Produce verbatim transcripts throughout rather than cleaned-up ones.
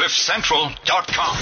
cliff central dot com.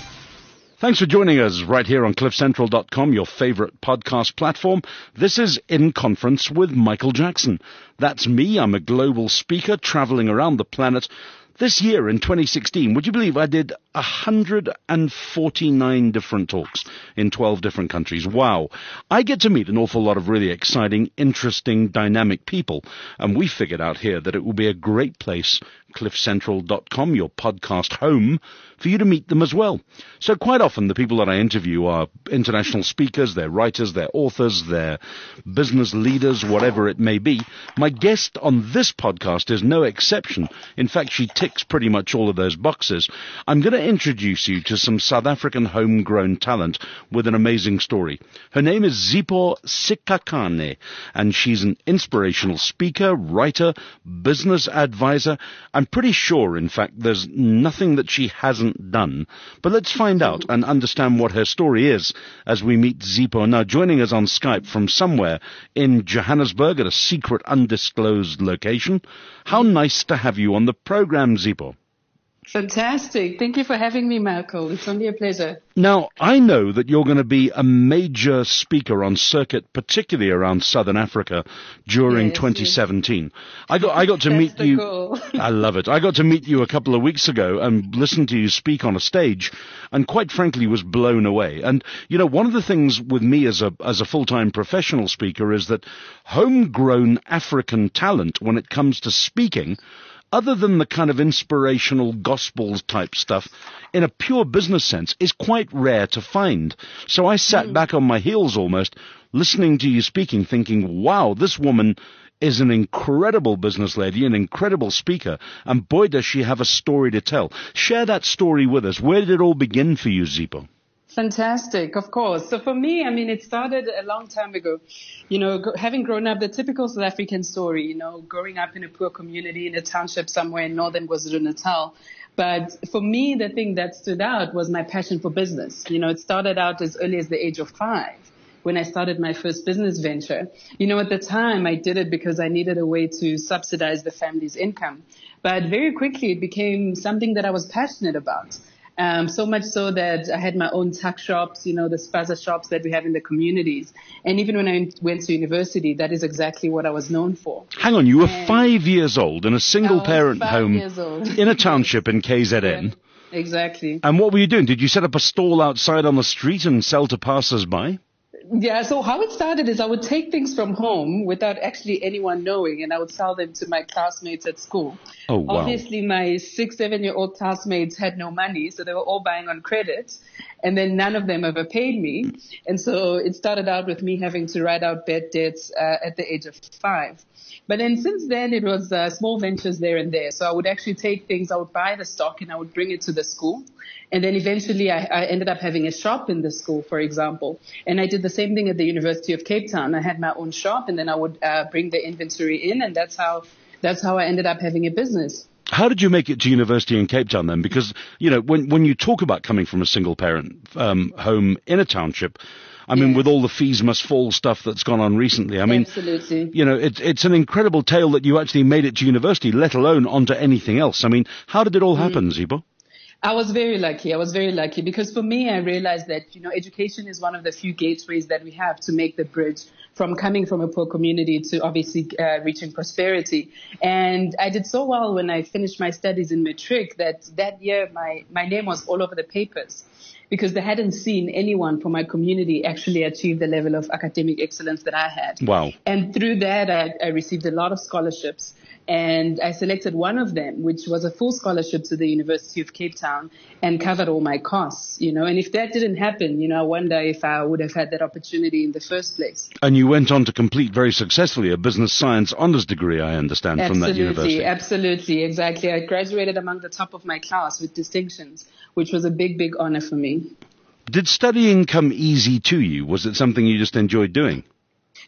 Thanks for joining us right here on cliff central dot com, your favorite podcast platform. This is In Conference with Michael Jackson. That's me. I'm a global speaker traveling around the planet. This year in twenty sixteen, would you believe I did one hundred forty-nine different talks in twelve different countries? Wow. I get to meet an awful lot of really exciting, interesting, dynamic people. And we figured out here that it will be a great place, cliff central dot com, your podcast home, for you to meet them as well. So quite often the people that I interview are international speakers, they're writers, they're authors, they're business leaders, whatever it may be. My guest on this podcast is no exception. In fact, she ticks pretty much all of those boxes. I'm going to introduce you to some South African homegrown talent with an amazing story. Her name is Zipho Sikhakhane, and she's an inspirational speaker, writer, business advisor. I'm pretty sure, in fact, there's nothing that she hasn't done. But let's find out and understand what her story is as we meet Zipho. Now, joining us on Skype from somewhere in Johannesburg at a secret undisclosed location. How nice to have you on the program, Zipho. Fantastic. Thank you for having me, Michael. It's only a pleasure. Now, I know that you're going to be a major speaker on circuit, particularly around Southern Africa during Yes, twenty seventeen. I got I got to That's meet the you. goal. I love it. I got to meet you a couple of weeks ago and listen to you speak on a stage, and quite frankly was blown away. And you know, one of the things with me as a as a full-time professional speaker is that homegrown African talent, when it comes to speaking, other than the kind of inspirational gospels type stuff, in a pure business sense, is quite rare to find. So I sat mm. back on my heels almost, listening to you speaking, thinking, wow, this woman is an incredible business lady, an incredible speaker, and boy, does she have a story to tell. Share that story with us. Where did it all begin for you, Zipho? Fantastic, of course. So for me, I mean, it started a long time ago. You know, g- having grown up, the typical South African story, you know, growing up in a poor community in a township somewhere in northern KwaZulu-Natal. But for me, the thing that stood out was my passion for business. You know, it started out as early as the age of five when I started my first business venture. You know, at the time, I did it because I needed a way to subsidize the family's income. But very quickly, it became something that I was passionate about. Um, so much so that I had my own tuck shops, you know, the spaza shops that we have in the communities. And even when I went to university, that is exactly what I was known for. Hang on, you were and five years old in a single-parent home in a township in K Z N. Yeah, exactly. And what were you doing? Did you set up a stall outside on the street and sell to passers-by? Yeah, so how it started is I would take things from home without actually anyone knowing, and I would sell them to my classmates at school. Oh, wow. Obviously, my six, seven-year-old classmates had no money, so they were all buying on credit, and then none of them ever paid me. And so it started out with me having to write out bad debts uh, at the age of five. But then since then, it was uh, small ventures there and there. So I would actually take things, I would buy the stock, and I would bring it to the school. And then eventually I, I ended up having a shop in the school, for example. And I did the same thing at the University of Cape Town. I had my own shop, and then I would uh, bring the inventory in, and that's how that's how I ended up having a business. How did you make it to university in Cape Town then? Because, you know, when when you talk about coming from a single parent um, home in a township, I mean, Yes. with all the fees must fall stuff that's gone on recently, I mean, Absolutely. you know, it's it's an incredible tale that you actually made it to university, let alone onto anything else. I mean, how did it all happen, mm. Zipho? I was very lucky. I was very lucky because for me, I realized that, you know, education is one of the few gateways that we have to make the bridge from coming from a poor community to obviously uh, reaching prosperity. And I did so well when I finished my studies in matric that that year my, my name was all over the papers because they hadn't seen anyone from my community actually achieve the level of academic excellence that I had. Wow. And through that, I, I received a lot of scholarships. And I selected one of them, which was a full scholarship to the University of Cape Town and covered all my costs, you know. And if that didn't happen, you know, I wonder if I would have had that opportunity in the first place. And you went on to complete very successfully a business science honors degree, I understand, absolutely, from that university. Absolutely, exactly. I graduated among the top of my class with distinctions, which was a big, big honor for me. Did studying come easy to you? Was it something you just enjoyed doing?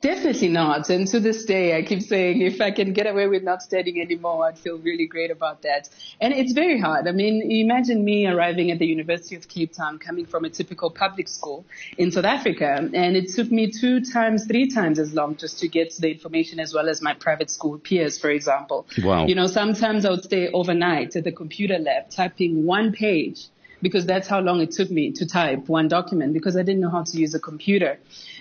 Definitely not. And to this day, I keep saying if I can get away with not studying anymore, I'd feel really great about that. And it's very hard. I mean, imagine me arriving at the University of Cape Town, coming from a typical public school in South Africa. And it took me two times, three times as long just to get the information as well as my private school peers, for example. Wow. You know, sometimes I would stay overnight at the computer lab typing one page, because that's how long it took me to type one document, because I didn't know how to use a computer.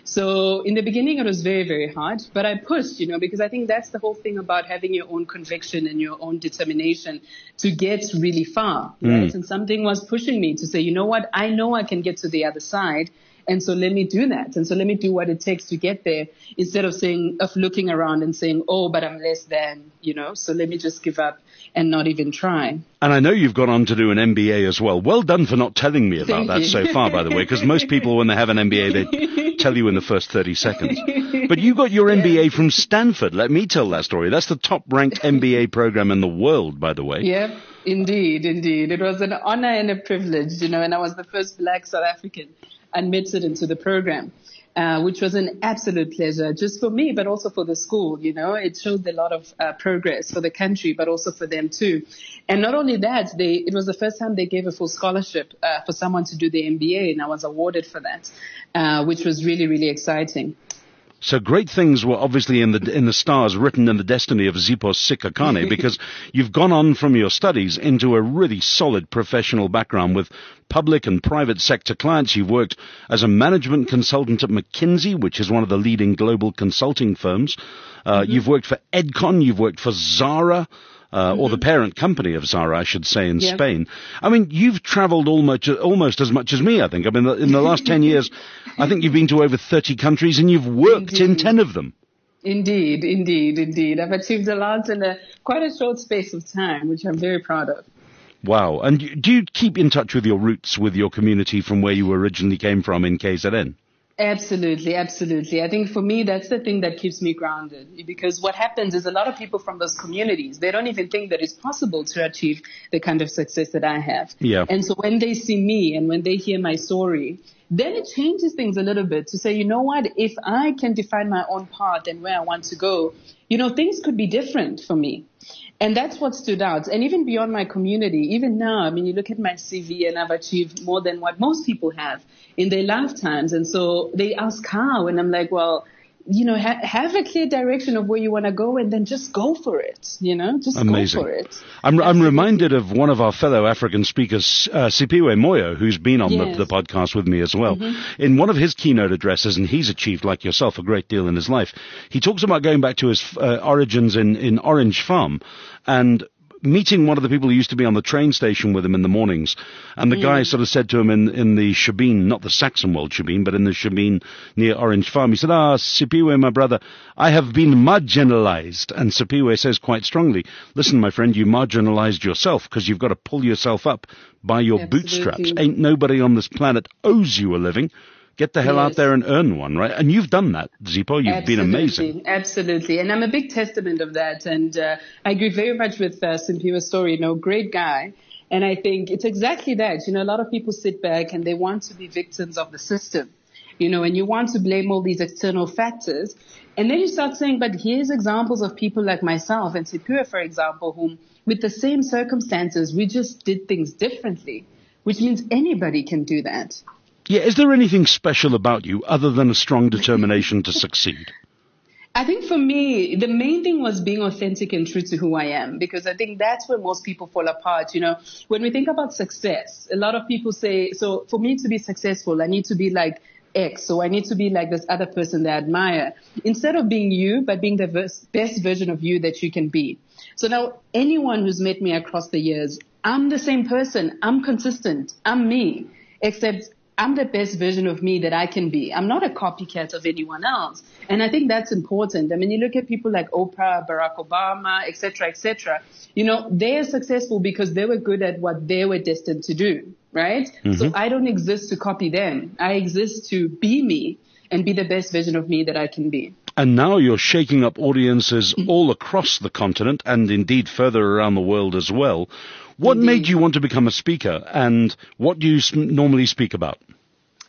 So in the beginning, it was very, very hard, but I pushed, you know, because I think that's the whole thing about having your own conviction and your own determination to get really far, right? Mm. And something was pushing me to say, you know what, I know I can get to the other side. And so let me do that. And so let me do what it takes to get there, instead of saying, of looking around and saying, oh, but I'm less than, you know, so let me just give up and not even try. And I know you've gone on to do an M B A as well. Well done for not telling me about Thank that you. so far, by the way, because most people, when they have an M B A, they tell you in the first thirty seconds. But you got your M B A from Stanford. Let me tell that story. That's the top-ranked M B A program in the world, by the way. Yeah, indeed, indeed. It was an honor and a privilege, you know, and I was the first Black South African admitted into the program, uh, which was an absolute pleasure just for me, but also for the school. You know, it showed a lot of uh, progress for the country, but also for them too. And not only that, they, it was the first time they gave a full scholarship uh, for someone to do the M B A, and I was awarded for that, uh, which was really, really exciting. So great things were obviously in the in the stars, written in the destiny of Sipho Sikhakhane, because you've gone on from your studies into a really solid professional background with public and private sector clients. You've worked as a management consultant at McKinsey, which is one of the leading global consulting firms. Uh, mm-hmm. You've worked for Edcon, you've worked for Zara, Uh, mm-hmm. or the parent company of Zara, I should say, in yep. Spain. I mean, you've traveled almost, almost as much as me, I think. I mean, in the last ten years, I think you've been to over thirty countries and you've worked indeed. in ten of them. Indeed, indeed, indeed. I've achieved a lot in a quite a short space of time, which I'm very proud of. Wow. And do you keep in touch with your roots, with your community from where you originally came from in K Z N? Absolutely, absolutely. I think for me, that's the thing that keeps me grounded, because what happens is a lot of people from those communities, they don't even think that it's possible to achieve the kind of success that I have. Yeah. And so when they see me and when they hear my story, then it changes things a little bit to say, you know what, if I can define my own path and where I want to go, you know, things could be different for me. And that's what stood out. And even beyond my community, even now, I mean, you look at my C V and I've achieved more than what most people have in their lifetimes. And so they ask how, and I'm like, well, you know, ha- have a clear direction of where you want to go and then just go for it, you know, just Amazing. go for it. I'm, I'm reminded of one of our fellow African speakers, uh, Siphiwe Moyo, who's been on Yes. the, the podcast with me as well. Mm-hmm. In one of his keynote addresses, and he's achieved, like yourself, a great deal in his life, he talks about going back to his uh, origins in, in Orange Farm and meeting one of the people who used to be on the train station with him in the mornings. And the mm. guy sort of said to him in, in the Shebeen, not the Saxon Wold Shebeen, but in the Shebeen near Orange Farm, he said, ah, Siphiwe, my brother, I have been marginalized. And Siphiwe says quite strongly, listen, my friend, you marginalized yourself because you've got to pull yourself up by your Absolutely. bootstraps. Ain't nobody on this planet owes you a living. Get the hell Yes. out there and earn one, right? And you've done that, Sipho. You've Absolutely, been amazing. Absolutely. And I'm a big testament of that. And uh, I agree very much with uh, Simphiwe's story. You know, great guy. And I think it's exactly that. You know, a lot of people sit back and they want to be victims of the system, you know, and you want to blame all these external factors. And then you start saying, but here's examples of people like myself and Siphiwe, for example, whom with the same circumstances, we just did things differently, which means anybody can do that. Yeah, is there anything special about you other than a strong determination to succeed? I think for me, the main thing was being authentic and true to who I am, because I think that's where most people fall apart. You know, when we think about success, a lot of people say, so for me to be successful, I need to be like X, so I need to be like this other person that I admire, instead of being you, but being the best version of you that you can be. So now anyone who's met me across the years, I'm the same person. I'm consistent. I'm me, except I'm the best version of me that I can be. I'm not a copycat of anyone else. And I think that's important. I mean, you look at people like Oprah, Barack Obama, et cetera, et cetera. You know, they're successful because they were good at what they were destined to do, right? Mm-hmm. So I don't exist to copy them. I exist to be me and be the best version of me that I can be. And now you're shaking up audiences all across the continent and indeed further around the world as well. What Indeed. made you want to become a speaker, and what do you normally speak about?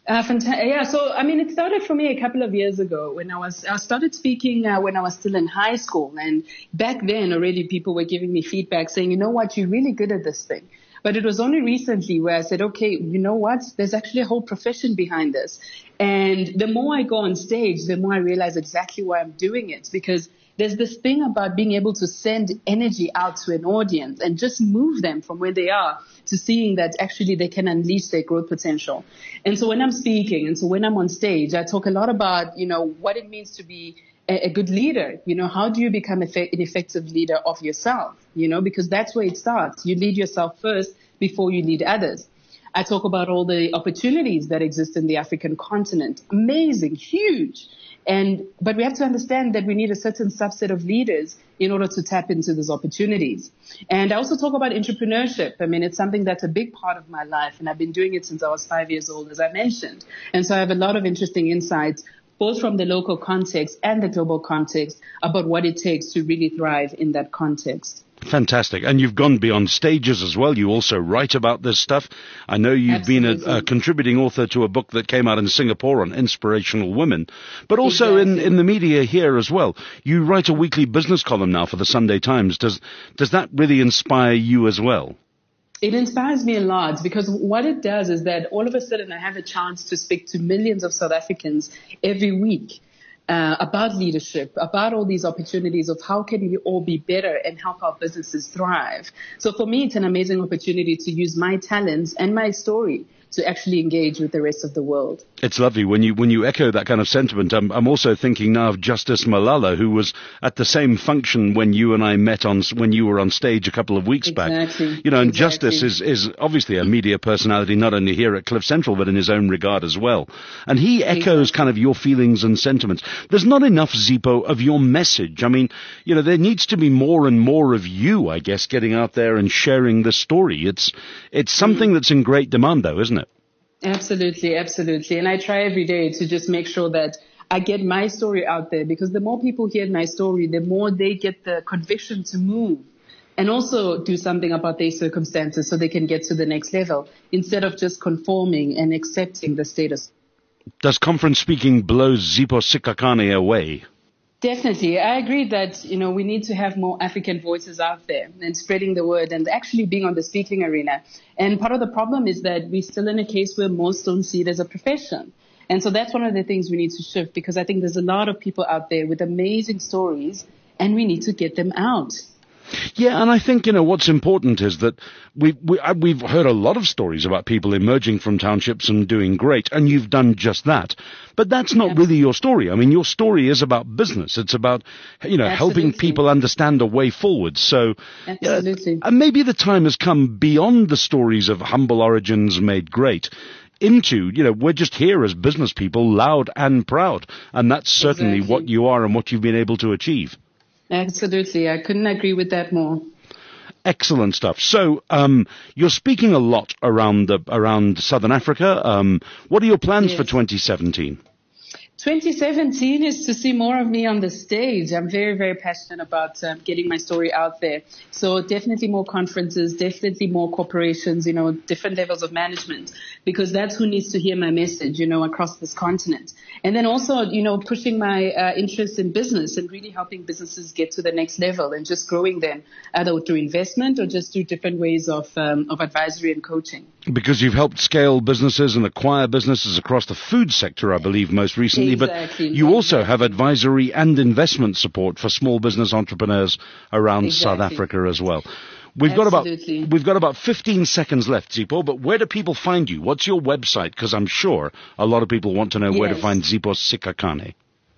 Uh, fanta- yeah, so I mean, it started for me a couple of years ago when I was I started speaking uh, when I was still in high school, and back then already people were giving me feedback saying, you know what, you're really good at this thing. But it was only recently where I said, okay, you know what, there's actually a whole profession behind this. And the more I go on stage, the more I realize exactly why I'm doing it, because there's this thing about being able to send energy out to an audience and just move them from where they are to seeing that actually they can unleash their growth potential. And so when I'm speaking and so when I'm on stage, I talk a lot about, you know, what it means to be a, a good leader. You know, how do you become effect, an effective leader of yourself? You know, because that's where it starts. You lead yourself first before you lead others. I talk about all the opportunities that exist in the African continent. Amazing, huge. And, but we have to understand that we need a certain subset of leaders in order to tap into those opportunities. And I also talk about entrepreneurship. I mean, it's something that's a big part of my life, and I've been doing it since I was five years old, as I mentioned. And so I have a lot of interesting insights, both from the local context and the global context, about what it takes to really thrive in that context. Fantastic. And you've gone beyond stages as well. You also write about this stuff. I know you've Absolutely. been a, a contributing author to a book that came out in Singapore on inspirational women, but also exactly. in, in the media here as well. You write a weekly business column now for the Sunday Times. Does, does that really inspire you as well? It inspires me a lot, because what it does is that all of a sudden I have a chance to speak to millions of South Africans every week. Uh, about leadership, about all these opportunities of how can we all be better and help our businesses thrive. So for me, it's an amazing opportunity to use my talents and my story to actually engage with the rest of the world. It's lovely when you when you echo that kind of sentiment. I'm, I'm also thinking now of Justice Malala, who was at the same function when you and I met on when you were on stage a couple of weeks exactly. back. You know, and exactly. Justice is is obviously a media personality, not only here at Cliff Central but in his own regard as well. And he echoes exactly. kind of your feelings and sentiments. There's not enough, Zipo, of your message. I mean, you know, there needs to be more and more of you, I guess, getting out there and sharing the story. It's it's something mm. that's in great demand, though, isn't it? Absolutely, absolutely. And I try every day to just make sure that I get my story out there, because the more people hear my story, the more they get the conviction to move and also do something about their circumstances so they can get to the next level instead of just conforming and accepting the status. Does conference speaking blow Zipo Sikhakhane away? Definitely. I agree that, you know, we need to have more African voices out there and spreading the word and actually being on the speaking arena. And part of the problem is that we're still in a case where most don't see it as a profession. And so that's one of the things we need to shift, because I think there's a lot of people out there with amazing stories and we need to get them out. Yeah, and I think, you know, what's important is that we, we, we've heard a lot of stories about people emerging from townships and doing great, and you've done just that. But that's not Absolutely. really your story. I mean, your story is about business. It's about, you know, Absolutely. helping people understand a way forward. So, Absolutely. You know, and maybe the time has come beyond the stories of humble origins made great into, you know, we're just here as business people, loud and proud. And that's certainly exactly. what you are and what you've been able to achieve. Absolutely. I couldn't agree with that more. Excellent stuff. So, um, you're speaking a lot around the, around Southern Africa. Um, what are your plans yes. for twenty seventeen? twenty seventeen is to see more of me on the stage. I'm very, very passionate about um, getting my story out there. So definitely more conferences, definitely more corporations, you know, different levels of management, because that's who needs to hear my message, you know, across this continent. And then also, you know, pushing my uh, interest in business and really helping businesses get to the next level and just growing them, either through investment or just through different ways of, um, of advisory and coaching. Because you've helped scale businesses and acquire businesses across the food sector, I believe, most recently. Exactly. But you also have advisory and investment support for small business entrepreneurs around exactly. South Africa as well. We've Absolutely. got about we've got about fifteen seconds left, Zipo, but where do people find you? What's your website? Because I'm sure a lot of people want to know yes. where to find Zipo Sikhakhane.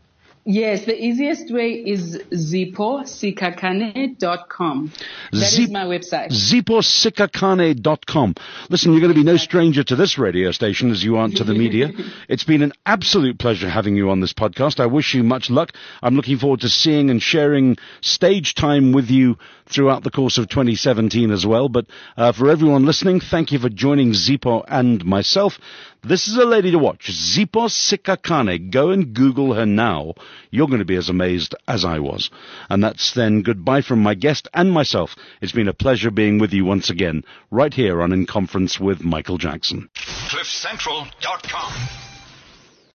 Yes, the easiest way is zipo sikhakhane dot com. That Zip, is my website. zipo sikhakhane dot com. Listen, you're going to be no stranger to this radio station as you aren't to the media. It's been an absolute pleasure having you on this podcast. I wish you much luck. I'm looking forward to seeing and sharing stage time with you throughout the course of twenty seventeen as well. But uh, for everyone listening, thank you for joining Zipo and myself. This is a lady to watch, Zipo Sikhakhane. Go and Google her now. You're going to be as amazed as I was. And that's then goodbye from my guest and myself. It's been a pleasure being with you once again, right here on In Conference with Michael Jackson. cliff central dot com.